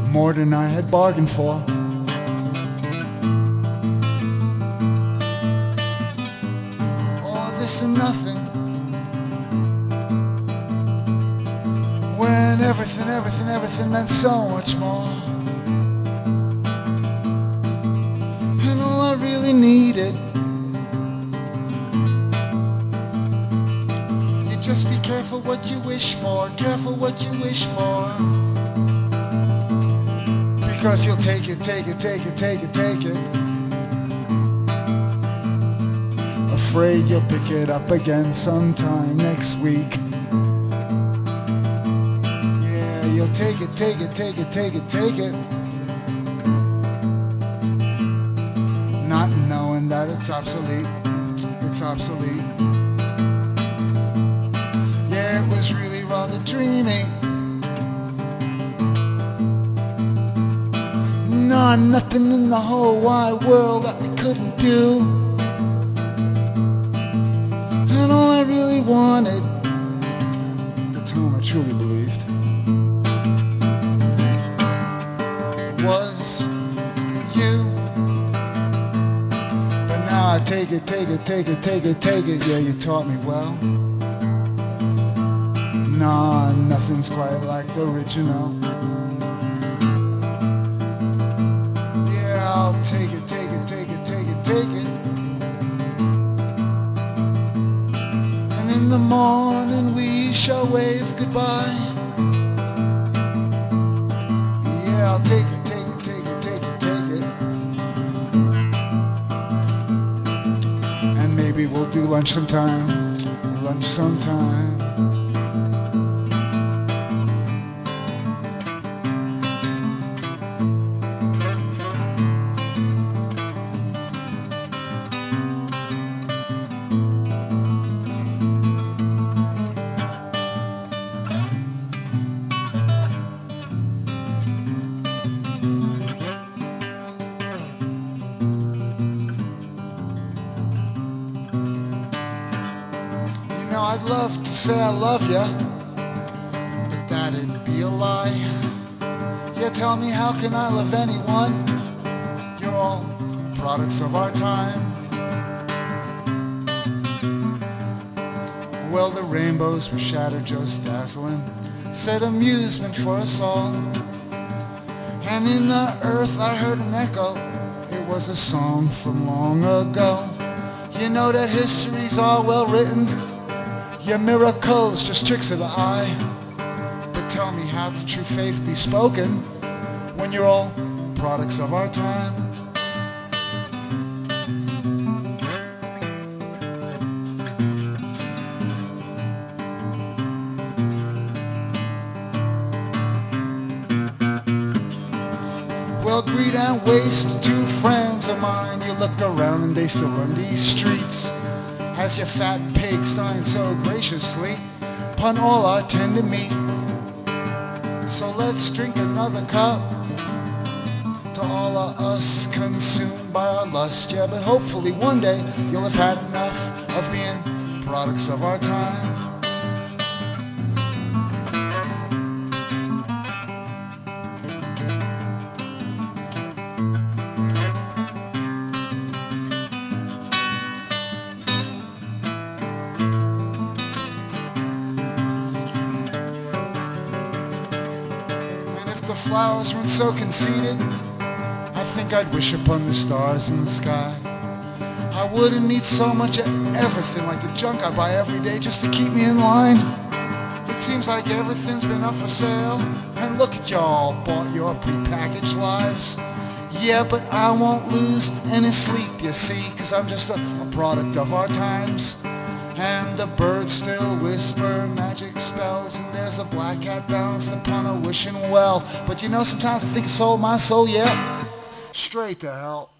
more than I had bargained for. All this and nothing, when everything meant so much more. And all I really needed, you just be careful what you wish for, careful what you wish for. Because you'll take it. Afraid you'll pick it up again sometime next week. Yeah, you'll take it. Not knowing that it's obsolete. Yeah, it was really rather dreamy. Nothing in the whole wide world that we couldn't do. And all I really wanted, at the time I truly believed, was you. But now I take it. Yeah, you taught me well. Nah, nothing's quite like the original. I'll take it. And in the morning we shall wave goodbye. Yeah, I'll take it. And maybe we'll do lunch sometime. I'd love to say I love ya, but that'd be a lie. Yeah, tell me, how can I love anyone? You're all products of our time. Well, the rainbows were shattered, just dazzling, said amusement for us all. And in the earth I heard an echo, it was a song from long ago. You know that history's all well written, your miracles just tricks of the eye. But tell me, how can true faith be spoken when you're all products of our time? Well, greed and waste, two friends of mine. You look around and they still run these streets. As your fat pigs dine so graciously upon all our tender meat. So let's drink another cup to all of us consumed by our lust. Yeah, but hopefully one day you'll have had enough of being products of our time. The flowers weren't so conceited, I think I'd wish upon the stars in the sky. I wouldn't need so much of everything like the junk I buy every day just to keep me in line. It seems like everything's been up for sale, and look at y'all, bought your prepackaged lives. Yeah, but I won't lose any sleep, you see, 'cause I'm just a product of our times. And the birds still whisper magic spells, and there's a black cat balanced upon a wishing well. But you know, sometimes I think I sold my soul, yeah, straight to hell.